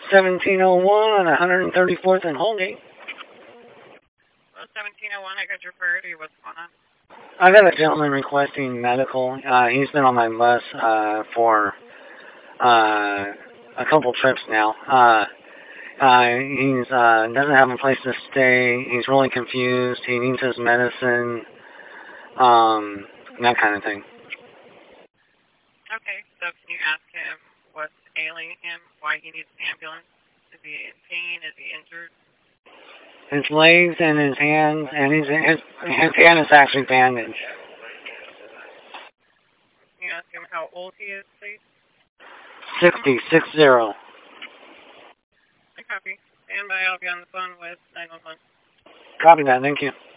1701, 134th and Holgate. Well, 1701, I got your priority. What's going on? I got a gentleman requesting medical. He's been on my bus for a couple trips now. He's doesn't have a place to stay. He's really confused. He needs his medicine. That kind of thing. Okay, so can you ask him what's ailing him, why he needs an ambulance? Is he in pain? Is he injured? His legs and his hands, and his hand is actually bandaged. Can you ask him how old he is, please? 60. I copy. Stand by, I'll be on the phone with 911. Copy that, thank you.